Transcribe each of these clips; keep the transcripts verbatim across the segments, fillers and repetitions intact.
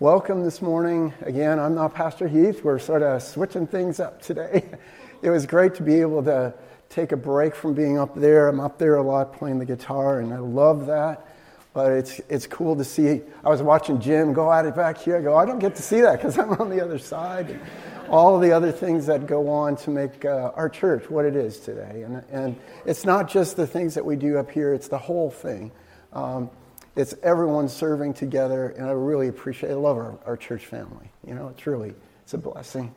welcome this morning. Again, I'm not Pastor Heath. We're sort of switching things up today. It was great to be able to take a break from being up there. I'm up there a lot playing the guitar, and I love that. But it's it's cool to see. I was watching Jim go at it back here. I go, I don't get to see that because I'm on the other side. And all of the other things that go on to make uh, our church what it is today. And, and it's not just the things that we do up here. It's the whole thing. Um, it's everyone serving together, and I really appreciate it. I love our, our church family. You know, it's really, it's a blessing.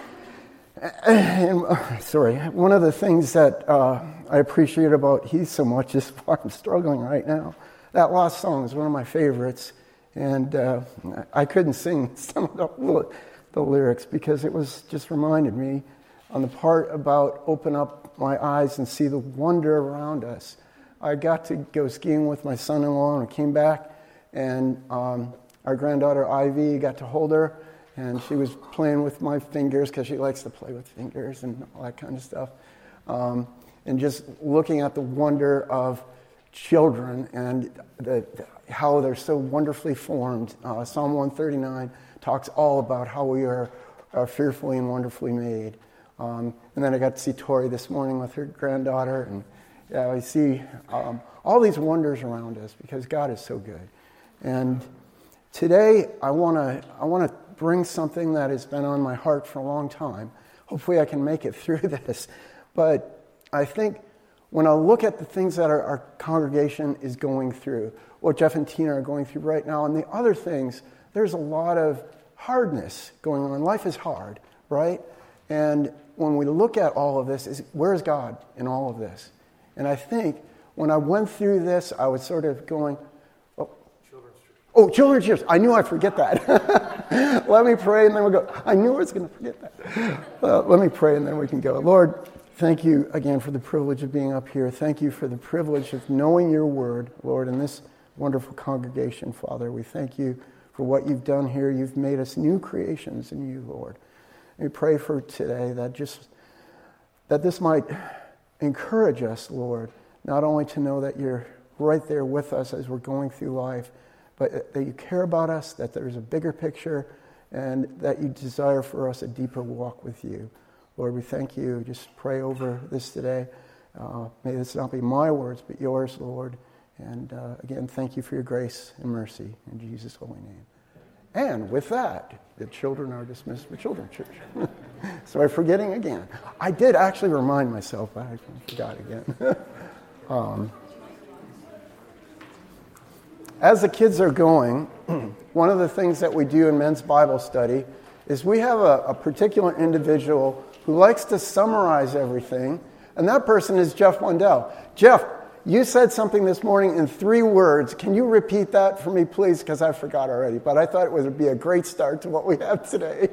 And, uh, sorry, one of the things that uh, I appreciate about Heath so much is why I'm struggling right now. That last song is one of my favorites, and uh, I couldn't sing some of the, the lyrics because it was just reminded me on the part about open up my eyes and see the wonder around us. I got to go skiing with my son-in-law, and I came back, and um, our granddaughter Ivy got to hold her, and she was playing with my fingers because she likes to play with fingers and all that kind of stuff, um, and just looking at the wonder of children and the, how they're so wonderfully formed. Uh, Psalm one thirty-nine talks all about how we are, are fearfully and wonderfully made. Um, and then I got to see Tori this morning with her granddaughter, and yeah, I see um, all these wonders around us because God is so good. And today I want to I want to bring something that has been on my heart for a long time. Hopefully I can make it through this. But I think when I look at the things that our, our congregation is going through, what Jeff and Tina are going through right now, and the other things, there's a lot of hardness going on. Life is hard, right? And when we look at all of this, is where's God in all of this? And I think when I went through this, I was sort of going, oh, children's church. Oh, children's church. I knew I'd forget that. Let me pray, and then we'll go. I knew I was going to forget that. Well, let me pray, and then we can go. Lord, thank you again for the privilege of being up here. Thank you for the privilege of knowing your word, Lord, in this wonderful congregation, Father. We thank you for what you've done here. You've made us new creations in you, Lord. And we pray for today that just that this might encourage us, Lord, not only to know that you're right there with us as we're going through life, but that you care about us, that there's a bigger picture, and that you desire for us a deeper walk with you. Lord, we thank you. Just pray over this today. Uh, may this not be my words, but yours, Lord. And uh, again, thank you for your grace and mercy in Jesus' holy name. And with that, the children are dismissed for Children's Church. Sorry, forgetting again. I did actually remind myself, but I forgot again. um, as the kids are going, one of the things that we do in men's Bible study is we have a, a particular individual who likes to summarize everything, and that person is Jeff Wendell. Jeff, you said something this morning in three words. Can you repeat that for me, please? Because I forgot already, but I thought it would be a great start to what we have today.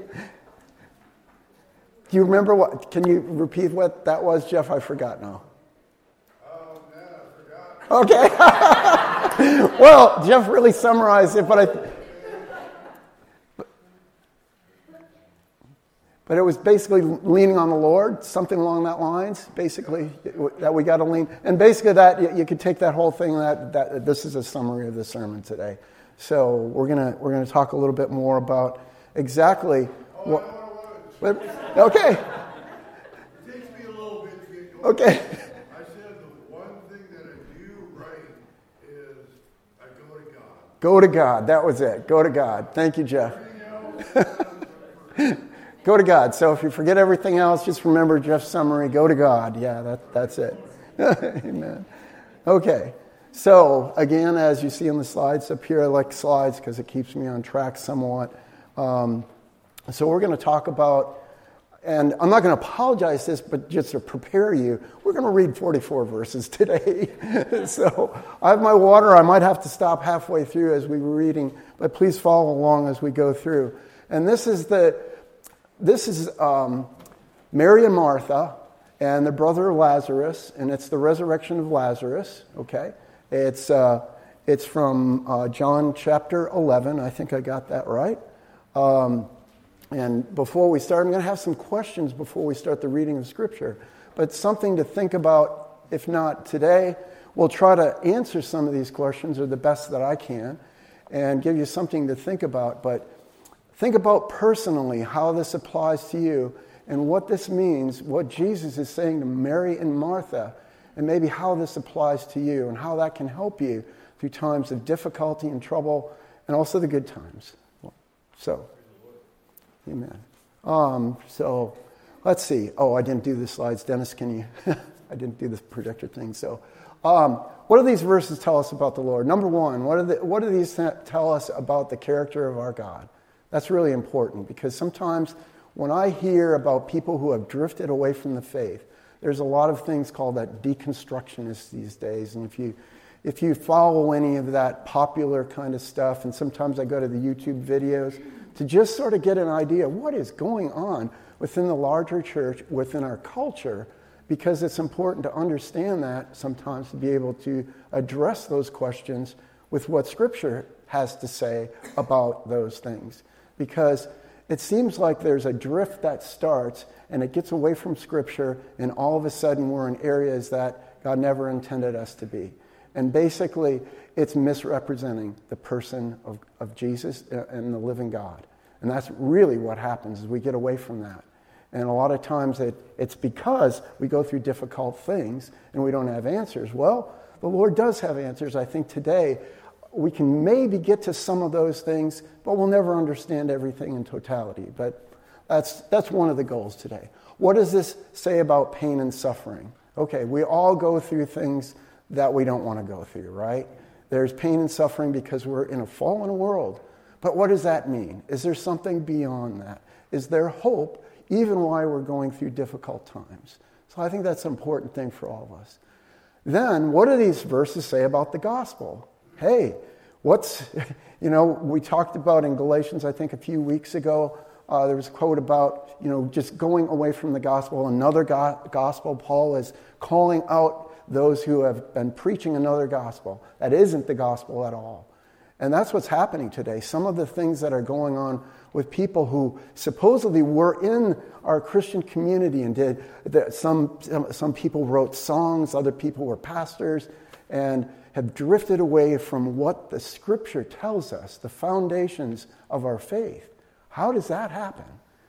Do you remember what? Can you repeat what that was, Jeff? I forgot now. Oh, no, I forgot. Okay. Well, Jeff really summarized it, but I... But it was basically leaning on the Lord, something along that lines, basically, that we got to lean. And basically that, you, you could take that whole thing, that, that this is a summary of the sermon today. So we're going to we're gonna talk a little bit more about exactly oh, what... No, no, no. Okay. It takes me a little bit to get going. Okay. I said the one thing that I do right is I go to God. Go to God. That was it. Go to God. Thank you, Jeff. Go to God. So if you forget everything else, just remember Jeff's summary. Go to God. Yeah, that, that's it. Amen. Okay. So again, as you see on the slides up here, I like slides because it keeps me on track somewhat. Um, so we're going to talk about, and I'm not going to apologize this, but just to prepare you, we're going to read forty-four verses today. So I have my water. I might have to stop halfway through as we were reading, but please follow along as we go through. And this is the This is um, Mary and Martha and the brother Lazarus, and it's the resurrection of Lazarus, okay? It's uh, it's from uh, John chapter eleven. I think I got that right. Um, and before we start, I'm going to have some questions before we start the reading of Scripture, but something to think about, if not today. We'll try to answer some of these questions or the best that I can. and give you something to think about. But think about personally how this applies to you and what this means, what Jesus is saying to Mary and Martha, and maybe how this applies to you and how that can help you through times of difficulty and trouble and also the good times. So, amen. Um, so, let's see. Oh, I didn't do the slides. Dennis, can you? I didn't do the projector thing. So, um, what do these verses tell us about the Lord? Number one, what, are the, what do these tell us about the character of our God? That's really important because sometimes when I hear about people who have drifted away from the faith, there's a lot of things called that deconstructionists these days. And if you if you follow any of that popular kind of stuff, and sometimes I go to the YouTube videos to just sort of get an idea of what is going on within the larger church, within our culture, because it's important to understand that sometimes to be able to address those questions with what Scripture has to say about those things. Because it seems like there's a drift that starts and it gets away from Scripture, and all of a sudden we're in areas that God never intended us to be. And basically, it's misrepresenting the person of, of Jesus and the living God. And that's really what happens is we get away from that. And a lot of times it, it's because we go through difficult things and we don't have answers. Well, the Lord does have answers. I think today we can maybe get to some of those things, but we'll never understand everything in totality. But that's that's one of the goals today. What does this say about pain and suffering? Okay, we all go through things that we don't want to go through, right? There's pain and suffering because we're in a fallen world. But what does that mean? Is there something beyond that? Is there hope even while we're going through difficult times? So I think that's an important thing for all of us. Then, what do these verses say about the gospel? Hey, what's, you know, we talked about in Galatians, I think a few weeks ago, uh, there was a quote about, you know, just going away from the gospel, another go- gospel. Paul is calling out those who have been preaching another gospel that isn't the gospel at all. And that's what's happening today. Some of the things that are going on with people who supposedly were in our Christian community and did, some, some people wrote songs, other people were pastors, and have drifted away from what the Scripture tells us, the foundations of our faith. How does that happen?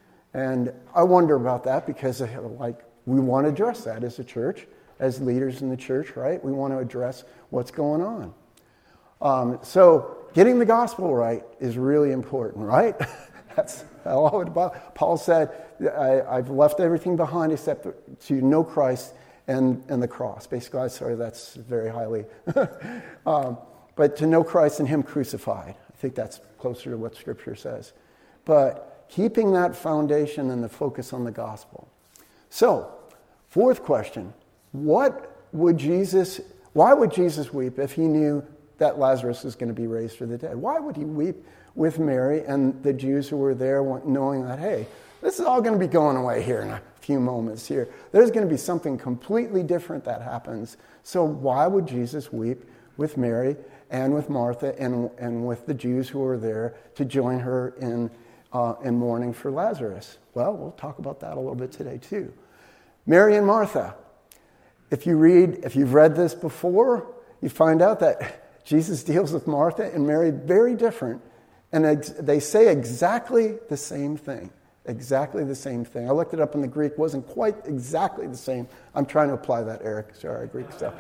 And I wonder about that because like we want to address that as a church, as leaders in the church, right? We want to address what's going on. Um, so getting the gospel right is really important, right? That's all about. Paul said, I, I've left everything behind except to know Christ and, and the cross. Basically, sorry, that's very highly. um, but to know Christ and Him crucified. I think that's closer to what Scripture says. But keeping that foundation and the focus on the gospel. So, fourth question. What would Jesus, why would Jesus weep if He knew that Lazarus was going to be raised from the dead? Why would He weep with Mary and the Jews who were there knowing that, hey, this is all going to be going away here in a few moments here. There's going to be something completely different that happens. So why would Jesus weep with Mary and with Martha and, and with the Jews who were there to join her in, uh, in mourning for Lazarus? Well, we'll talk about that a little bit today too. Mary and Martha. If you read, if you've read this before, you find out that Jesus deals with Martha and Mary very different, and they say exactly the same thing. Exactly the same thing. I looked it up in the Greek. Wasn't quite exactly the same. I'm trying to apply that, Eric. Sorry, Greek stuff.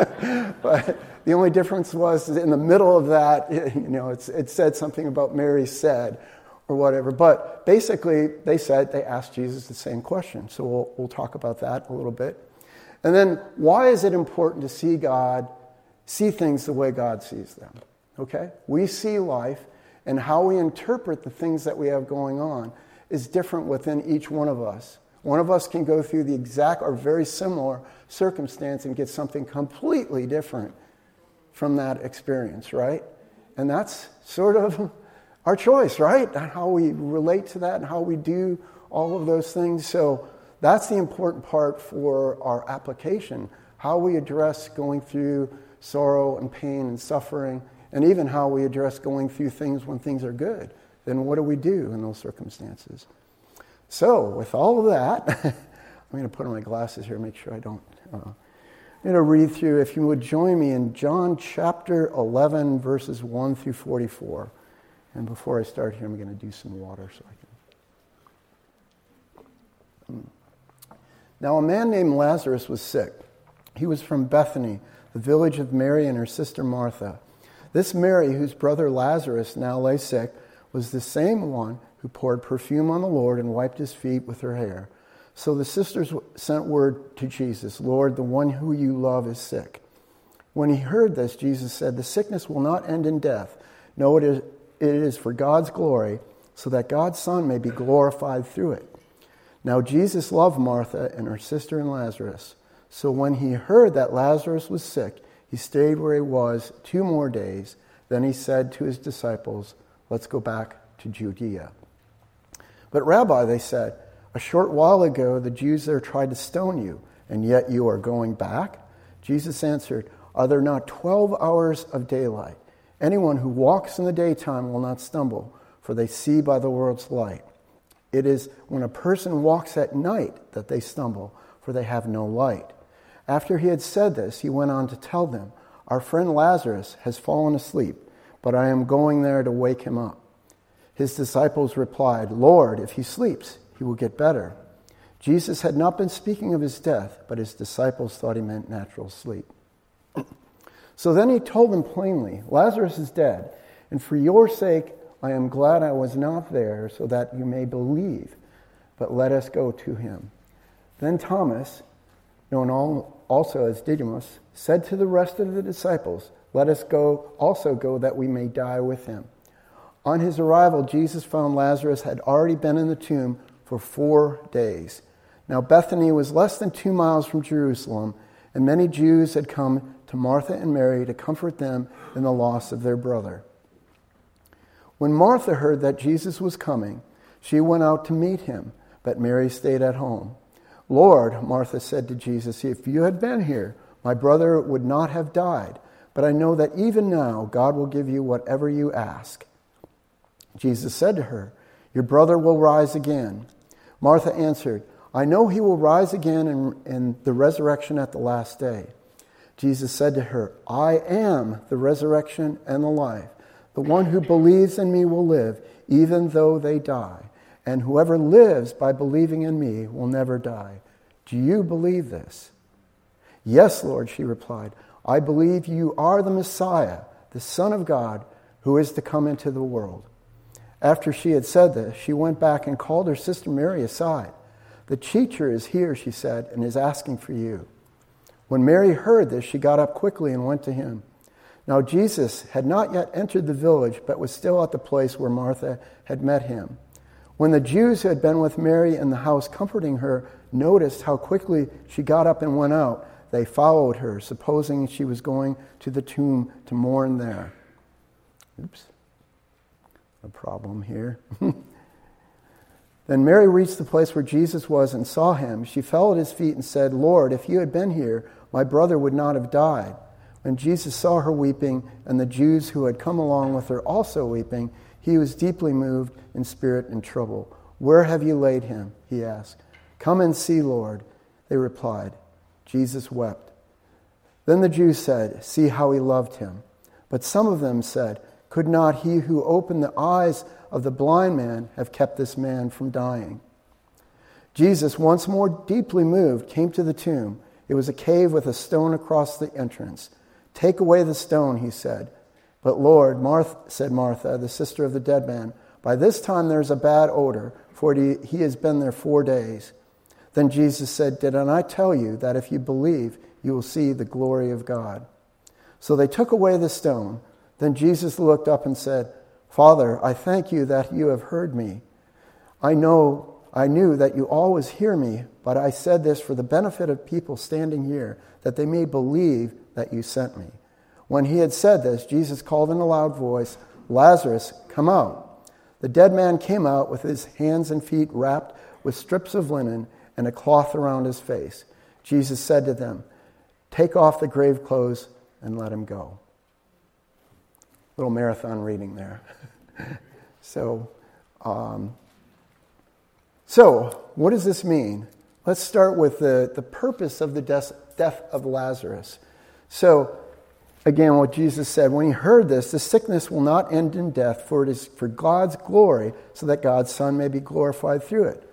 But the only difference was in the middle of that, you know, it's, it said something about Mary said or whatever. But basically, they said, they asked Jesus the same question. So we'll, we'll talk about that a little bit. And then, why is it important to see God, see things the way God sees them? Okay? We see life, and how we interpret the things that we have going on is different within each one of us. One of us can go through the exact or very similar circumstance and get something completely different from that experience, right? And that's sort of our choice, right? And how we relate to that and how we do all of those things. So that's the important part for our application, how we address going through sorrow and pain and suffering, and even how we address going through things when things are good. Then what do we do in those circumstances? So, with all of that, I'm going to put on my glasses here, make sure I don't. Uh, I'm going to read through, if you would join me in John chapter eleven, verses one through forty-four. And before I start here, I'm going to do some water so I can. Now a man named Lazarus was sick. He was from Bethany, the village of Mary and her sister Martha. This Mary, whose brother Lazarus now lay sick, was the same one who poured perfume on the Lord and wiped his feet with her hair. So the sisters sent word to Jesus, "Lord, the one who you love is sick." When he heard this, Jesus said, "The sickness will not end in death. No, it is, it is for God's glory, so that God's Son may be glorified through it." Now Jesus loved Martha and her sister and Lazarus. So when he heard that Lazarus was sick, he stayed where he was two more days. Then he said to his disciples, "Let's go back to Judea." "But Rabbi," they said, "a short while ago the Jews there tried to stone you, and yet you are going back?" Jesus answered, "Are there not twelve hours of daylight? Anyone who walks in the daytime will not stumble, for they see by the world's light. It is when a person walks at night that they stumble, for they have no light." After he had said this, he went on to tell them, "Our friend Lazarus has fallen asleep, but I am going there to wake him up." His disciples replied, "Lord, if he sleeps, he will get better." Jesus had not been speaking of his death, but his disciples thought he meant natural sleep. So then he told them plainly, "Lazarus is dead, and for your sake I am glad I was not there, so that you may believe. But let us go to him." Then Thomas, known also as Didymus, said to the rest of the disciples, "Let us go also go that we may die with him." On his arrival, Jesus found Lazarus had already been in the tomb for four days. Now Bethany was less than two miles from Jerusalem, and many Jews had come to Martha and Mary to comfort them in the loss of their brother. When Martha heard that Jesus was coming, she went out to meet him, but Mary stayed at home. "Lord," Martha said to Jesus, "if you had been here, my brother would not have died. But I know that even now God will give you whatever you ask." Jesus said to her, "Your brother will rise again." Martha answered, "I know he will rise again in, in the resurrection at the last day." Jesus said to her, "I am the resurrection and the life. The one who believes in me will live, even though they die. And whoever lives by believing in me will never die. Do you believe this?" "Yes, Lord," she replied. "I believe you are the Messiah, the Son of God, who is to come into the world." After she had said this, she went back and called her sister Mary aside. "The teacher is here," she said, "and is asking for you." When Mary heard this, she got up quickly and went to him. Now Jesus had not yet entered the village, but was still at the place where Martha had met him. When the Jews who had been with Mary in the house comforting her noticed how quickly she got up and went out, they followed her, supposing she was going to the tomb to mourn there. Oops. A problem here. Then Mary reached the place where Jesus was and saw him. She fell at his feet and said, "Lord, if you had been here, my brother would not have died." When Jesus saw her weeping, and the Jews who had come along with her also weeping, he was deeply moved in spirit and trouble. "Where have you laid him?" he asked. "Come and see, Lord," they replied. Jesus wept. Then the Jews said, "See how he loved him." But some of them said, "Could not he who opened the eyes of the blind man have kept this man from dying?" Jesus, once more deeply moved, came to the tomb. It was a cave with a stone across the entrance. "Take away the stone," he said. "But Lord," Martha, said Martha, the sister of the dead man, "by this time there is a bad odor, for he, he has been there four days." Then Jesus said, "Did I not tell you that if you believe, you will see the glory of God?" So they took away the stone. Then Jesus looked up and said, "Father, I thank you that you have heard me. I know, I knew that you always hear me, but I said this for the benefit of people standing here, that they may believe that you sent me." When he had said this, Jesus called in a loud voice, "Lazarus, come out." The dead man came out with his hands and feet wrapped with strips of linen and a cloth around his face. Jesus said to them, "Take off the grave clothes and let him go." Little marathon reading there. so, um, so what does this mean? Let's start with the, the purpose of the des- death of Lazarus. So, again, what Jesus said, when he heard this, the sickness will not end in death, for it is for God's glory, so that God's Son may be glorified through it.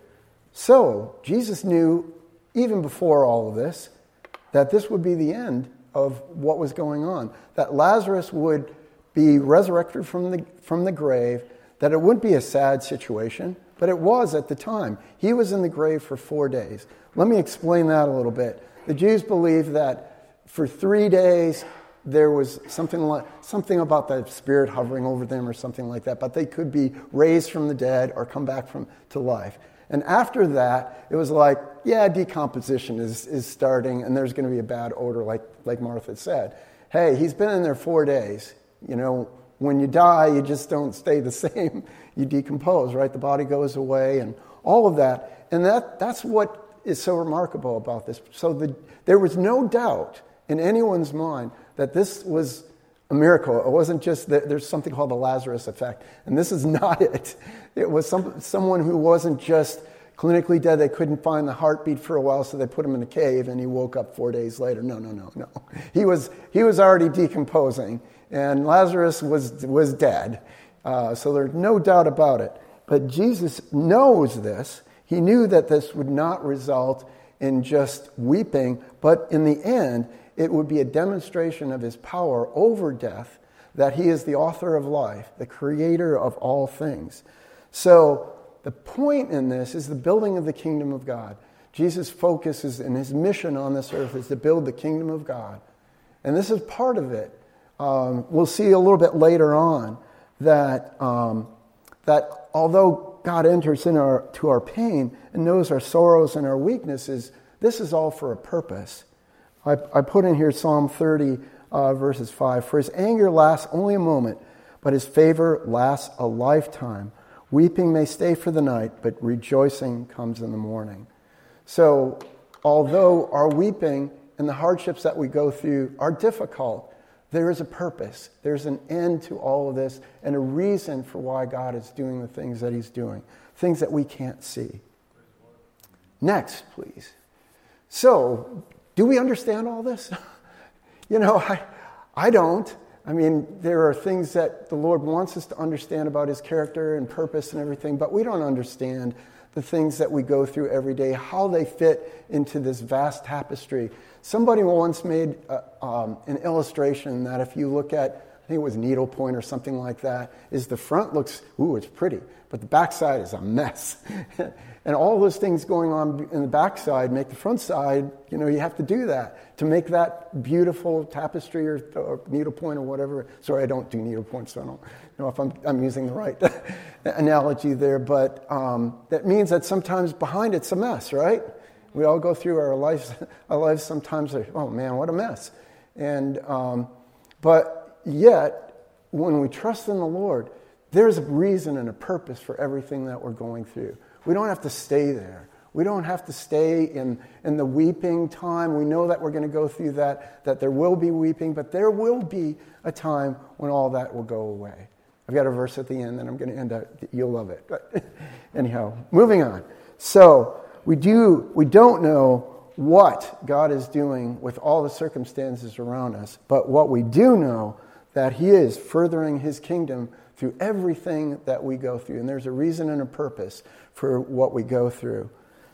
So, Jesus knew, even before all of this, that this would be the end of what was going on. That Lazarus would be resurrected from the, from the grave, that it wouldn't be a sad situation, but it was at the time. He was in the grave for four days. Let me explain that a little bit. The Jews believed that for three days there was something like something about the spirit hovering over them or something like that, but they could be raised from the dead or come back from to life. And after that, it was like, yeah, decomposition is, is starting, and there's going to be a bad odor, like like Martha said. Hey, he's been in there four days. You know, when you die, you just don't stay the same. You decompose, right? The body goes away and all of that. And that that's what is so remarkable about this. So the, there was no doubt in anyone's mind that this was a miracle. It wasn't just that there's something called the Lazarus effect. And this is not it. It was some someone who wasn't just clinically dead. They couldn't find the heartbeat for a while, so they put him in a cave and he woke up four days later. No, no, no, no. He was he was already decomposing. And Lazarus was was dead. Uh, so there's no doubt about it. But Jesus knows this. He knew that this would not result in just weeping, but in the end, it would be a demonstration of his power over death, that he is the author of life, the creator of all things. So the point in this is the building of the kingdom of God. Jesus' focus is, and his mission on this earth is to build the kingdom of God. And this is part of it. Um, we'll see a little bit later on that um, that although God enters into our, to our pain and knows our sorrows and our weaknesses, this is all for a purpose. I, I put in here Psalm thirty, uh, verses five. For his anger lasts only a moment, but his favor lasts a lifetime. Weeping may stay for the night, but rejoicing comes in the morning. So, although our weeping and the hardships that we go through are difficult, there is a purpose. There's an end to all of this and a reason for why God is doing the things that he's doing, things that we can't see. Next, please. So, do we understand all this? You know, I, I don't. I mean, there are things that the Lord wants us to understand about his character and purpose and everything, but we don't understand the things that we go through every day, how they fit into this vast tapestry. Somebody once made a, um, an illustration that if you look at, I think it was needlepoint or something like that, is the front looks, ooh, it's pretty, but the backside is a mess. And all those things going on in the backside make the front side, you know, you have to do that to make that beautiful tapestry or, or needlepoint or whatever. Sorry, I don't do needlepoint, so I don't know if I'm, I'm using the right analogy there. But um, that means that sometimes behind it's a mess, right? We all go through our lives. Our lives sometimes are, oh man, what a mess. And um, but yet, when we trust in the Lord, there's a reason and a purpose for everything that we're going through. We don't have to stay there. We don't have to stay in, in the weeping time. We know that we're going to go through that, that there will be weeping, but there will be a time when all that will go away. I've got a verse at the end that I'm going to end up, you'll love it. But anyhow, moving on. So we do, we don't know what God is doing with all the circumstances around us, but what we do know, that he is furthering his kingdom through everything that we go through. And there's a reason and a purpose for what we go through.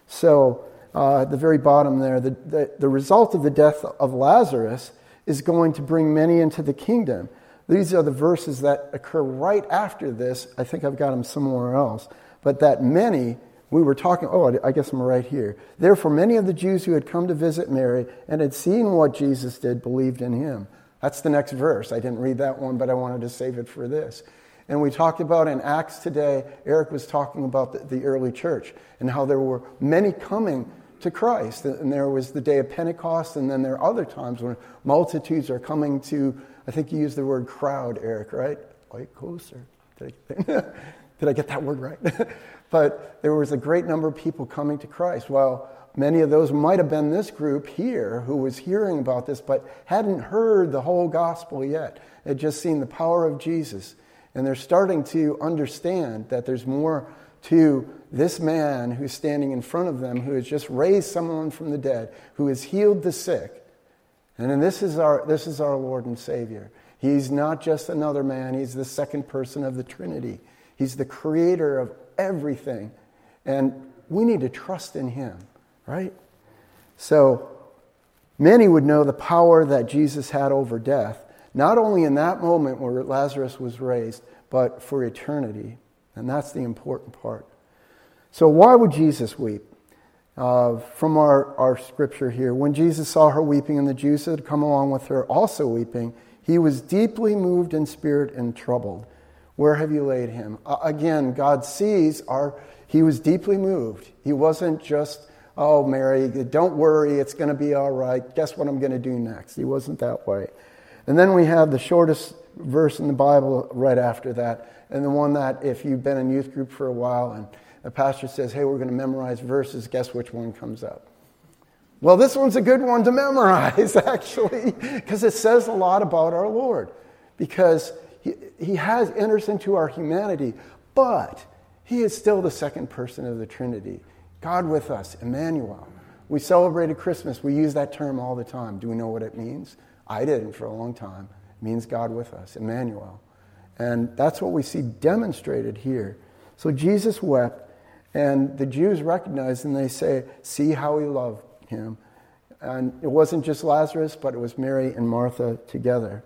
So uh, at the very bottom there, the, the, the result of the death of Lazarus is going to bring many into the kingdom. These are the verses that occur right after this. I think I've got them somewhere else. But that many, we were talking, oh, I guess I'm right here. Therefore, many of the Jews who had come to visit Mary and had seen what Jesus did believed in him. That's the next verse. I didn't read that one, but I wanted to save it for this. And we talked about in Acts today, Eric was talking about the, the early church and how there were many coming to Christ. And there was the day of Pentecost, and then there are other times when multitudes are coming to, I think you used the word crowd, Eric, right? Quite closer. Did I, did I get that word right? But there was a great number of people coming to Christ. Well, many of those might have been this group here who was hearing about this, but hadn't heard the whole gospel yet. Had just seen the power of Jesus. And they're starting to understand that there's more to this man who's standing in front of them, who has just raised someone from the dead, who has healed the sick, And then this is our this is our Lord and Savior. He's not just another man. He's the second person of the Trinity. He's the creator of everything. And we need to trust in him, right? So many would know the power that Jesus had over death, not only in that moment where Lazarus was raised, but for eternity. And that's the important part. So why would Jesus weep? Uh, from our, our scripture here, when Jesus saw her weeping and the Jews had come along with her also weeping, he was deeply moved in spirit and troubled. Where have you laid him? Uh, again, God sees our, he was deeply moved. He wasn't just, oh, Mary, don't worry, it's going to be all right. Guess what I'm going to do next? He wasn't that way. And then we have the shortest verse in the Bible right after that, and the one that if you've been in youth group for a while and the pastor says, hey, we're going to memorize verses, guess which one comes up? Well, this one's a good one to memorize, actually, because it says a lot about our Lord. Because he, he has enters into our humanity, but he is still the second person of the Trinity. God with us, Emmanuel. We celebrated Christmas. We use that term all the time. Do we know what it means? I didn't for a long time. It means God with us, Emmanuel. And that's what we see demonstrated here. So Jesus wept. And the Jews recognized and they say, see how he loved him. And it wasn't just Lazarus, but it was Mary and Martha together.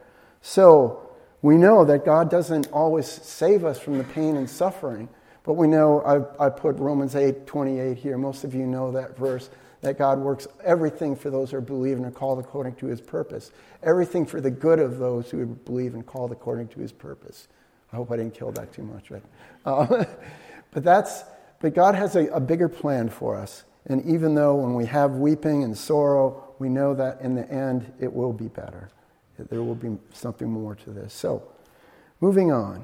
So we know that God doesn't always save us from the pain and suffering. But we know, I, I put Romans eight twenty-eight here. Most of you know that verse, that God works everything for those who believe and are called according to his purpose. Everything for the good of those who believe and called according to his purpose. I hope I didn't kill that too much, right? Uh, but that's... But God has a, a bigger plan for us. And even though when we have weeping and sorrow, we know that in the end it will be better. There will be something more to this. So, moving on.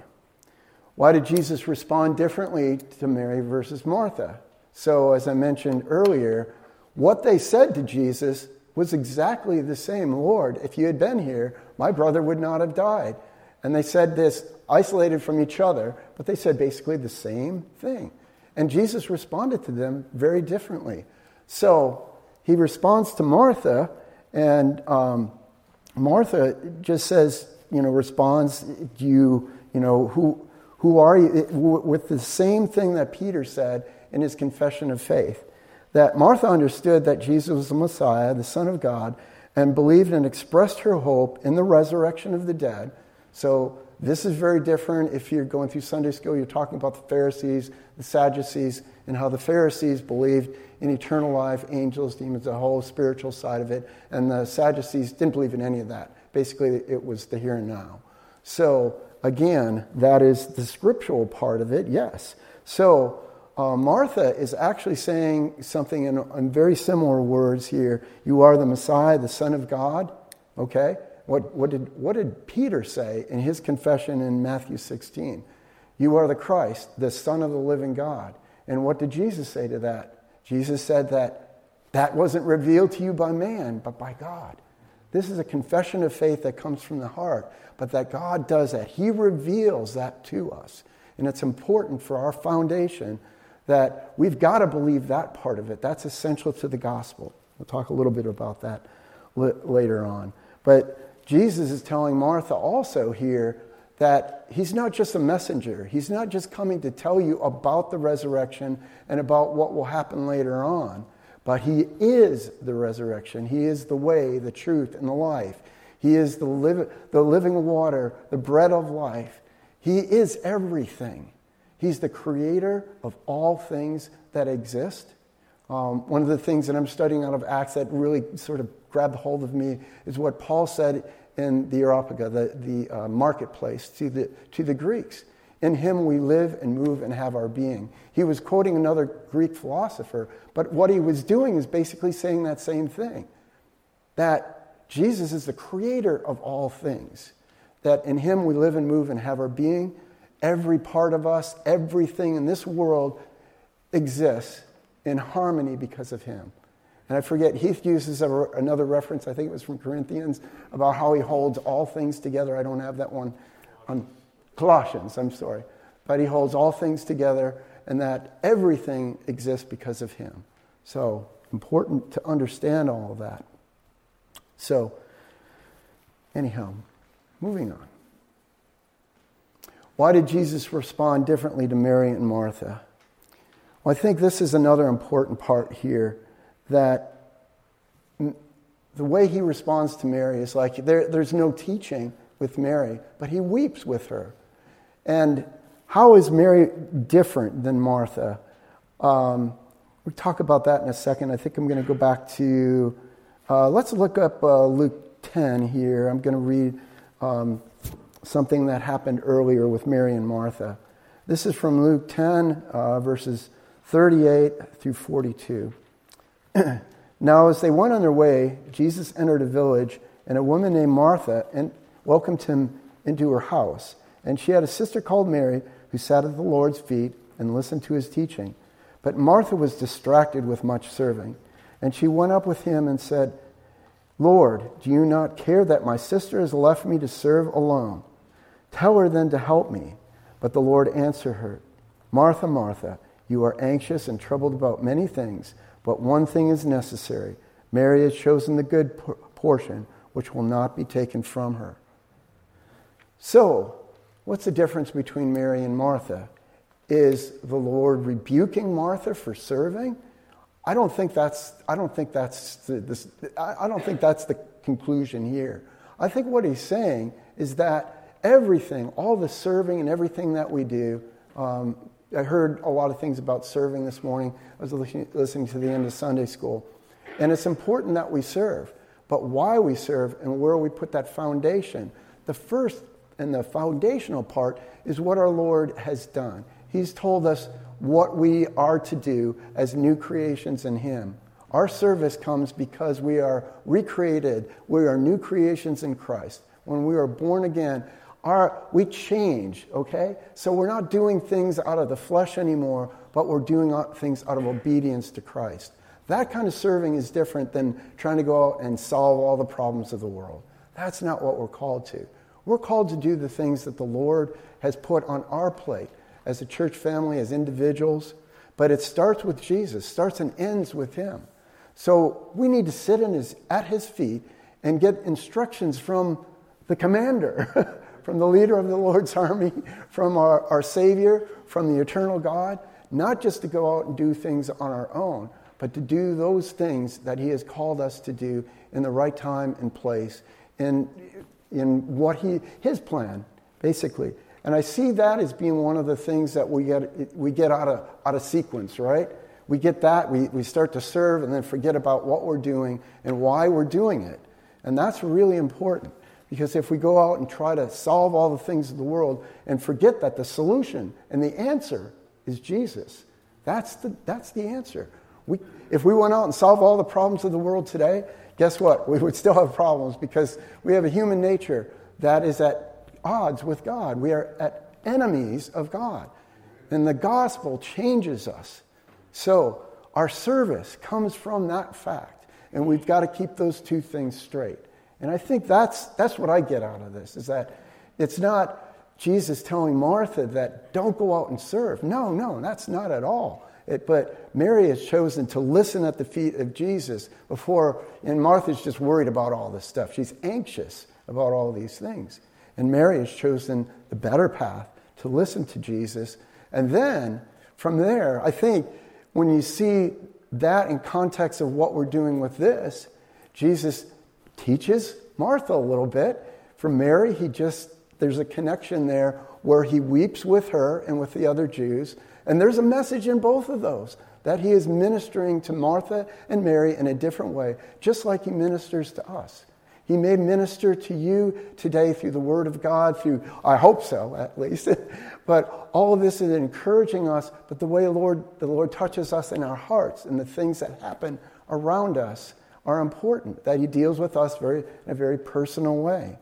Why did Jesus respond differently to Mary versus Martha? So, as I mentioned earlier, what they said to Jesus was exactly the same. Lord, if you had been here, my brother would not have died. And they said this isolated from each other, but they said basically the same thing. And Jesus responded to them very differently. So he responds to Martha, and um, Martha just says, you know, responds, do you, you know, who who are you? With the same thing that Peter said in his confession of faith. That Martha understood that Jesus was the Messiah, the Son of God, and believed and expressed her hope in the resurrection of the dead. So this is very different. If you're going through Sunday school, you're talking about the Pharisees, the Sadducees, and how the Pharisees believed in eternal life, angels, demons, the whole spiritual side of it. And the Sadducees didn't believe in any of that. Basically, it was the here and now. So, again, that is the scriptural part of it, yes. So, uh, Martha is actually saying something in, in very similar words here. You are the Messiah, the Son of God, okay? What, what, did, what did Peter say in his confession in Matthew sixteen? You are the Christ, the Son of the living God. And what did Jesus say to that? Jesus said that that wasn't revealed to you by man, but by God. This is a confession of faith that comes from the heart, but that God does that. He reveals that to us. And it's important for our foundation that we've got to believe that part of it. That's essential to the gospel. We'll talk a little bit about that later on. But Jesus is telling Martha also here that he's not just a messenger. He's not just coming to tell you about the resurrection and about what will happen later on, but he is the resurrection. He is the way, the truth, and the life. He is the, liv- the living water, the bread of life. He is everything. He's the creator of all things that exist. Um, one of the things that I'm studying out of Acts that really sort of grabbed hold of me is what Paul said in the Areopagus, the, the uh, marketplace, to the, to the Greeks. In him we live and move and have our being. He was quoting another Greek philosopher, but what he was doing is basically saying that same thing. That Jesus is the creator of all things. That in him we live and move and have our being. Every part of us, everything in this world exists in harmony because of him. And I forget, Heath uses a, another reference, I think it was from Corinthians, about how he holds all things together. I don't have that one on Colossians, I'm sorry. But he holds all things together and that everything exists because of him. So, important to understand all of that. So, Anyhow, moving on. Why did Jesus respond differently to Mary and Martha? Well, I think this is another important part here, that the way he responds to Mary is like there, there's no teaching with Mary, but he weeps with her. And how is Mary different than Martha? Um, we'll talk about that in a second. I think I'm going to go back to, uh, let's look up uh, Luke ten here. I'm going to read um, something that happened earlier with Mary and Martha. This is from Luke ten, uh, verses thirty-eight through forty-two. Now, as they went on their way, Jesus entered a village, and a woman named Martha and welcomed him into her house. And she had a sister called Mary, who sat at the Lord's feet and listened to his teaching. But Martha was distracted with much serving. And she went up with him and said, Lord, do you not care that my sister has left me to serve alone? Tell her then to help me. But the Lord answered her, Martha, Martha, you are anxious and troubled about many things, but one thing is necessary. Mary has chosen the good portion, which will not be taken from her. So, what's the difference between Mary and Martha? Is the Lord rebuking Martha for serving? I don't think that's. I don't think that's the, this. I don't think that's the conclusion here. I think what he's saying is that everything, all the serving and everything that we do. Um, I heard a lot of things about serving this morning. I was listening to the end of Sunday school. And it's important that we serve. But why we serve and where we put that foundation. The first and the foundational part is what our Lord has done. He's told us what we are to do as new creations in Him. Our service comes because we are recreated. We are new creations in Christ. When we are born again, Our, we change, okay? So we're not doing things out of the flesh anymore, but we're doing things out of obedience to Christ. That kind of serving is different than trying to go out and solve all the problems of the world. That's not what we're called to. We're called to do the things that the Lord has put on our plate as a church family, as individuals. But it starts with Jesus, starts and ends with Him. So we need to sit in his, at His feet and get instructions from the commander, from the leader of the Lord's army, from our, our Savior, from the eternal God, not just to go out and do things on our own, but to do those things that He has called us to do in the right time and place, in, in what He, His plan, basically. And I see that as being one of the things that we get we get out of out of sequence, right? We get that, we, we start to serve and then forget about what we're doing and why we're doing it. And that's really important. Because if we go out and try to solve all the things of the world and forget that the solution and the answer is Jesus, that's the that's the answer. We, if we went out and solved all the problems of the world today, guess what? We would still have problems because we have a human nature that is at odds with God. We are at enemies of God. And the gospel changes us. So our service comes from that fact. And we've got to keep those two things straight. And I think that's that's what I get out of this, is that it's not Jesus telling Martha that don't go out and serve. No, no, that's not at all. It, but Mary has chosen to listen at the feet of Jesus before, and Martha's just worried about all this stuff. She's anxious about all these things. And Mary has chosen the better path to listen to Jesus. And then, from there, I think when you see that in context of what we're doing with this, Jesus teaches Martha a little bit. For Mary, he just, there's a connection there where he weeps with her and with the other Jews. And there's a message in both of those, that he is ministering to Martha and Mary in a different way, just like he ministers to us. He may minister to you today through the Word of God, through, I hope so, at least. But all of this is encouraging us, but the way the Lord, the Lord touches us in our hearts and the things that happen around us are important, that he deals with us very in a very personal way.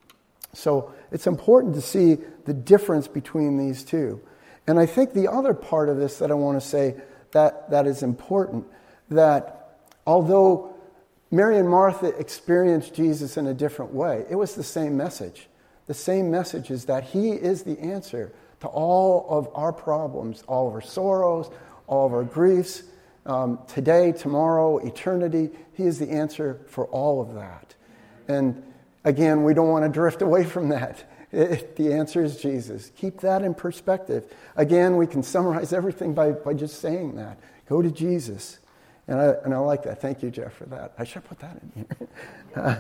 So it's important to see the difference between these two. And I think the other part of this that I want to say that, that is important, that although Mary and Martha experienced Jesus in a different way, it was the same message. The same message is that he is the answer to all of our problems, all of our sorrows, all of our griefs, um, today, tomorrow, eternity. He is the answer for all of that. And again, we don't want to drift away from that. It, the answer is Jesus. Keep that in perspective. Again, we can summarize everything by, by just saying that. Go to Jesus. And I, and I like that. Thank you, Jeff, for that. I should put that in here. Uh,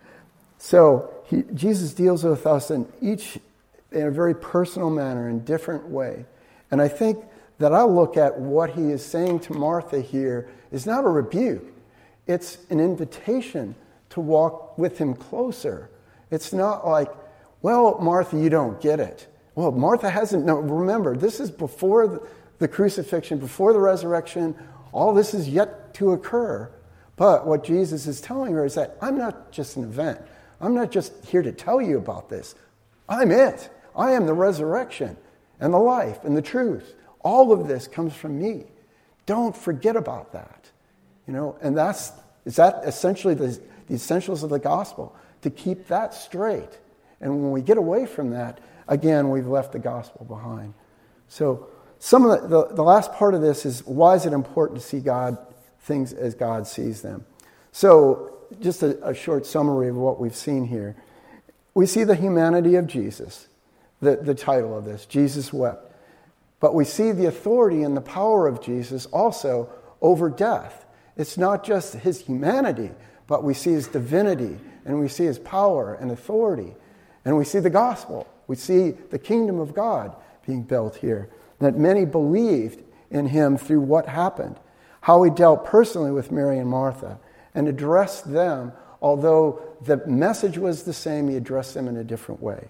so he, Jesus deals with us in each in a very personal manner, in a different way. And I think that I look at what he is saying to Martha here is not a rebuke. It's an invitation to walk with him closer. It's not like, well, Martha, you don't get it. Well, Martha hasn't. No, remember, this is before the, the crucifixion, before the resurrection. All this is yet to occur. But what Jesus is telling her is that I'm not just an event. I'm not just here to tell you about this. I'm it. I am the resurrection and the life and the truth. All of this comes from me. Don't forget about that. You know, and that's is that essentially the, the essentials of the gospel, to keep that straight. And when we get away from that, again, we've left the gospel behind. So some of the, the, the last part of this is, why is it important to see God things as God sees them? So just a, a short summary of what we've seen here. We see the humanity of Jesus, the, the title of this, Jesus wept. But we see the authority and the power of Jesus also over death. It's not just his humanity, but we see his divinity, and we see his power and authority. And we see the gospel. We see the kingdom of God being built here, that many believed in him through what happened, how he dealt personally with Mary and Martha, and addressed them. Although the message was the same, he addressed them in a different way.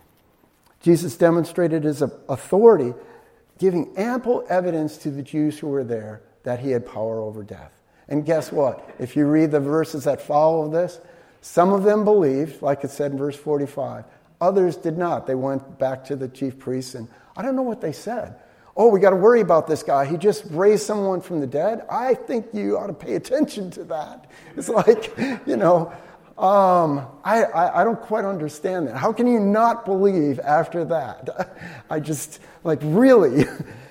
Jesus demonstrated his authority, giving ample evidence to the Jews who were there that he had power over death. And guess what? If you read the verses that follow this, some of them believed, like it said in verse forty-five. Others did not. They went back to the chief priests, and I don't know what they said. Oh, we got to worry about this guy. He just raised someone from the dead. I think you ought to pay attention to that. It's like, you know, um, I, I, I don't quite understand that. How can you not believe after that? I just, like, really?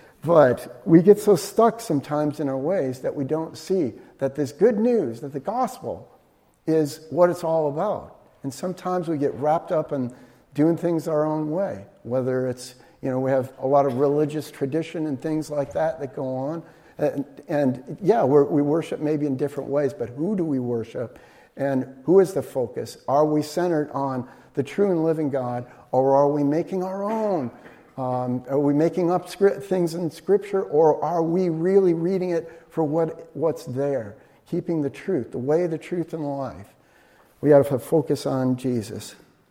But we get so stuck sometimes in our ways that we don't see that this good news, that the gospel is what it's all about. And sometimes we get wrapped up in doing things our own way, whether it's, you know, we have a lot of religious tradition and things like that that go on. And, and yeah, we're, we worship maybe in different ways, but who do we worship? And who is the focus? Are we centered on the true and living God, or are we making our own? Um, are we making up script, things in Scripture, or are we really reading it for what what's there? Keeping the truth, the way, the truth, and the life. We have to focus on Jesus.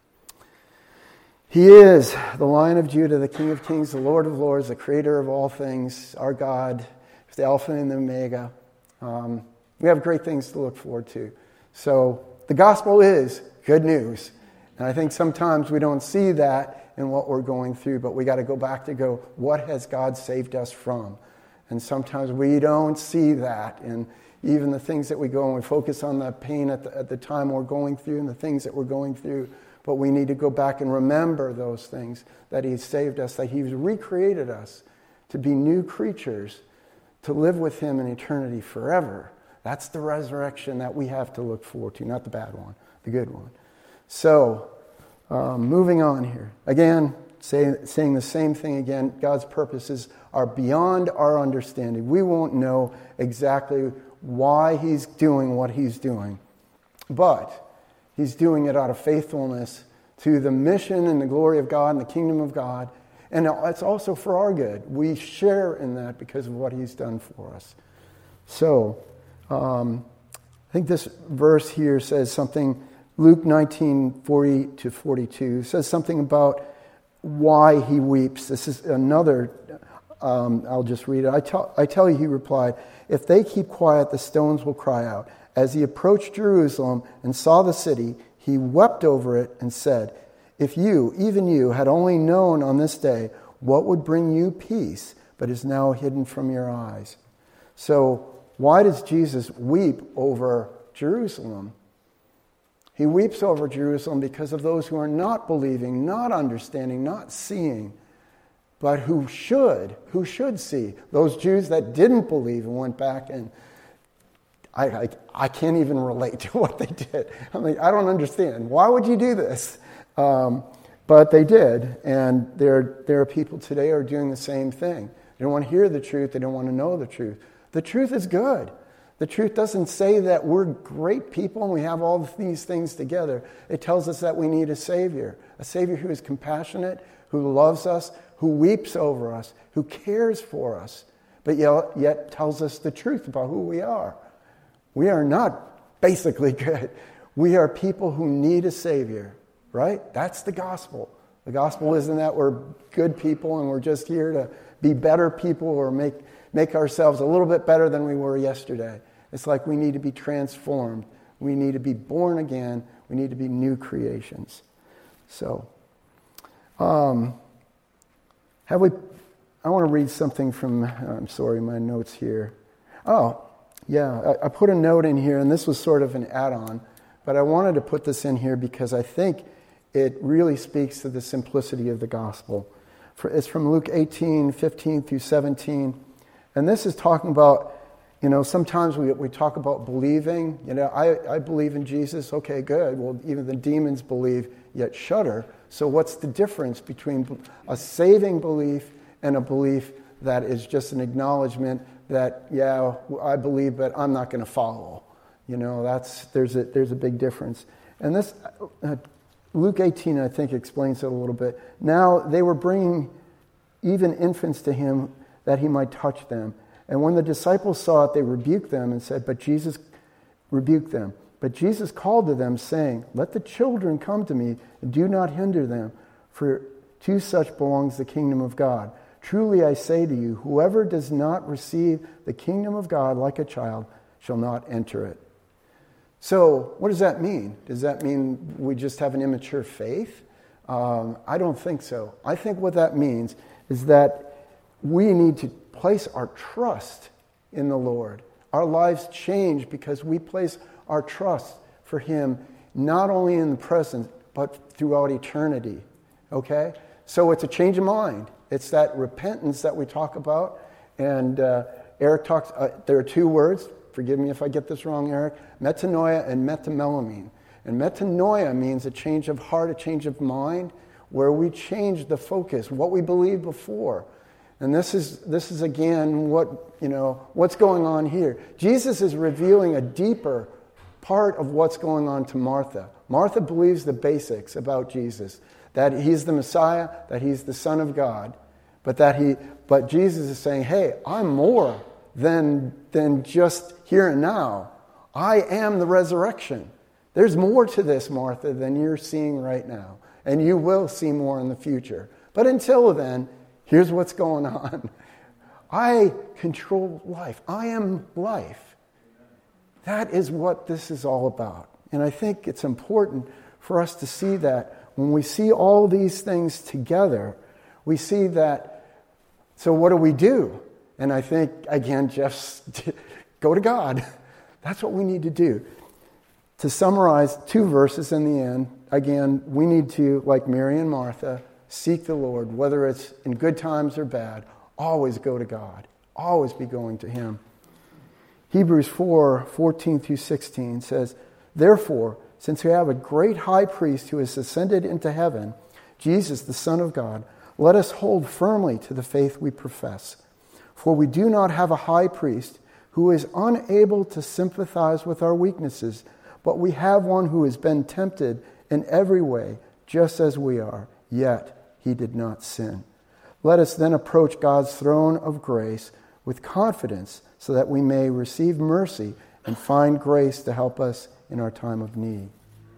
He is the Lion of Judah, the King of Kings, the Lord of Lords, the Creator of all things, our God, the Alpha and the Omega. Um, we have great things to look forward to. So the gospel is good news. And I think sometimes we don't see that in what we're going through, but we got to go back to go, what has God saved us from? And sometimes we don't see that in even the things that we go and we focus on the pain at the, at the time we're going through and the things that we're going through. But we need to go back and remember those things, that He saved us, that He's recreated us to be new creatures, to live with Him in eternity forever. That's the resurrection that we have to look forward to, not the bad one, the good one. So, um, moving on here. Again, say, saying the same thing again, God's purposes are beyond our understanding. We won't know exactly why He's doing what He's doing, but He's doing it out of faithfulness to the mission and the glory of God and the kingdom of God. And it's also for our good. We share in that because of what He's done for us. So, um, I think this verse here says something, Luke nineteen, forty to forty-two, says something about why He weeps. This is another, um, I'll just read it. I tell, I tell you, He replied, if they keep quiet, the stones will cry out. As He approached Jerusalem and saw the city, He wept over it and said, if you, even you, had only known on this day what would bring you peace, but is now hidden from your eyes. So why does Jesus weep over Jerusalem? He weeps over Jerusalem because of those who are not believing, not understanding, not seeing, but who should, who should see. Those Jews that didn't believe and went back and I, I, I can't even relate to what they did. I'm like, I don't understand. Why would you do this? Um, but they did, and there, there are people today who are doing the same thing. They don't want to hear the truth. They don't want to know the truth. The truth is good. The truth doesn't say that we're great people and we have all these things together. It tells us that we need a Savior, a Savior who is compassionate, who loves us, who weeps over us, who cares for us, but yet, yet tells us the truth about who we are. We are not basically good. We are people who need a Savior, right? That's the gospel. The gospel isn't that we're good people and we're just here to be better people or make, make ourselves a little bit better than we were yesterday. It's like we need to be transformed. We need to be born again. We need to be new creations. So, um, have we... I want to read something from, I'm sorry, my notes here. Oh, yeah, I, I put a note in here, and this was sort of an add-on, but I wanted to put this in here because I think it really speaks to the simplicity of the gospel. For, it's from Luke eighteen, fifteen through seventeen, and this is talking about, you know, sometimes we, we talk about believing. You know, I, I believe in Jesus. Okay, good. Well, even the demons believe, yet shudder. So what's the difference between a saving belief and a belief that is just an acknowledgement that, yeah, I believe, but I'm not going to follow? You know, that's there's a there's a big difference. And this, uh, Luke eighteen, I think, explains it a little bit. Now they were bringing even infants to him that he might touch them. And when the disciples saw it, they rebuked them and said, but Jesus rebuked them. But Jesus called to them, saying, let the children come to me, and do not hinder them, for to such belongs the kingdom of God. Truly I say to you, whoever does not receive the kingdom of God like a child shall not enter it. So what does that mean? Does that mean we just have an immature faith? Um, I don't think so. I think what that means is that we need to place our trust in the Lord. Our lives change because we place our trust for Him not only in the present, but throughout eternity. Okay? So it's a change of mind. It's that repentance that we talk about. And uh, Eric talks, uh, there are two words, forgive me if I get this wrong, Eric, metanoia and metamelamine. And metanoia means a change of heart, a change of mind, where we change the focus, what we believed before. And this is this is again what, you know, what's going on here. Jesus is revealing a deeper part of what's going on to Martha. Martha believes the basics about Jesus, that He's the Messiah, that He's the Son of God, but that he but Jesus is saying, hey, I'm more than than just here and now. I am the resurrection. There's more to this, Martha, than you're seeing right now. And you will see more in the future. But until then, here's what's going on. I control life. I am life. That is what this is all about. And I think it's important for us to see that when we see all these things together, we see that, so what do we do? And I think, again, just go to God. That's what we need to do. To summarize two verses in the end, again, we need to, like Mary and Martha, seek the Lord, whether it's in good times or bad. Always go to God. Always be going to Him. Hebrews four, fourteen through sixteen says, therefore, since we have a great high priest who has ascended into heaven, Jesus, the Son of God, let us hold firmly to the faith we profess. For we do not have a high priest who is unable to sympathize with our weaknesses, but we have one who has been tempted in every way, just as we are, yet He did not sin. Let us then approach God's throne of grace with confidence so that we may receive mercy and find grace to help us in our time of need.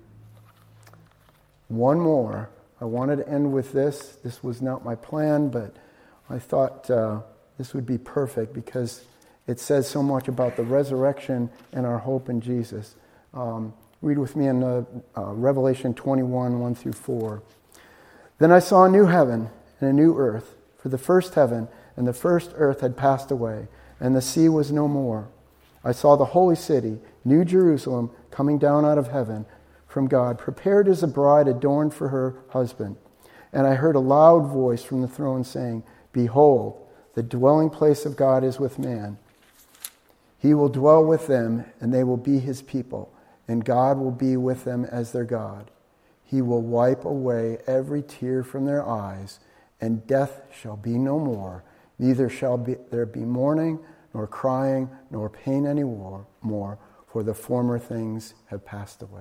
One more. I wanted to end with this. This was not my plan, but I thought uh, this would be perfect because it says so much about the resurrection and our hope in Jesus. Um, read with me in uh, uh, Revelation twenty-one, one through four. Then I saw a new heaven and a new earth, for the first heaven and the first earth had passed away, and the sea was no more. I saw the holy city, New Jerusalem, coming down out of heaven from God, prepared as a bride adorned for her husband. And I heard a loud voice from the throne saying, behold, the dwelling place of God is with man. He will dwell with them, and they will be his people, and God will be with them as their God. He will wipe away every tear from their eyes, and death shall be no more. Neither shall be, there be mourning, nor crying, nor pain any more, more, for the former things have passed away.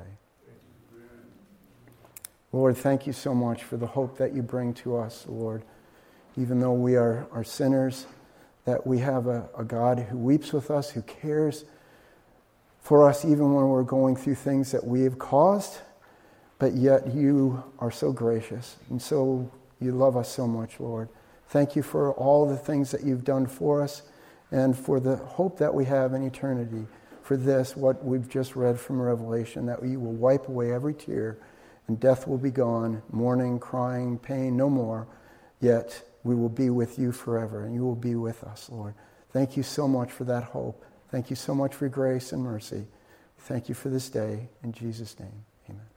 Lord, thank you so much for the hope that you bring to us, Lord. Even though we are, are sinners, that we have a, a God who weeps with us, who cares for us even when we're going through things that we have caused, but yet you are so gracious, and so you love us so much, Lord. Thank you for all the things that you've done for us, and for the hope that we have in eternity. For this, what we've just read from Revelation, that you will wipe away every tear, and death will be gone, mourning, crying, pain, no more, yet we will be with you forever, and you will be with us, Lord. Thank you so much for that hope. Thank you so much for grace and mercy. Thank you for this day. In Jesus' name, amen.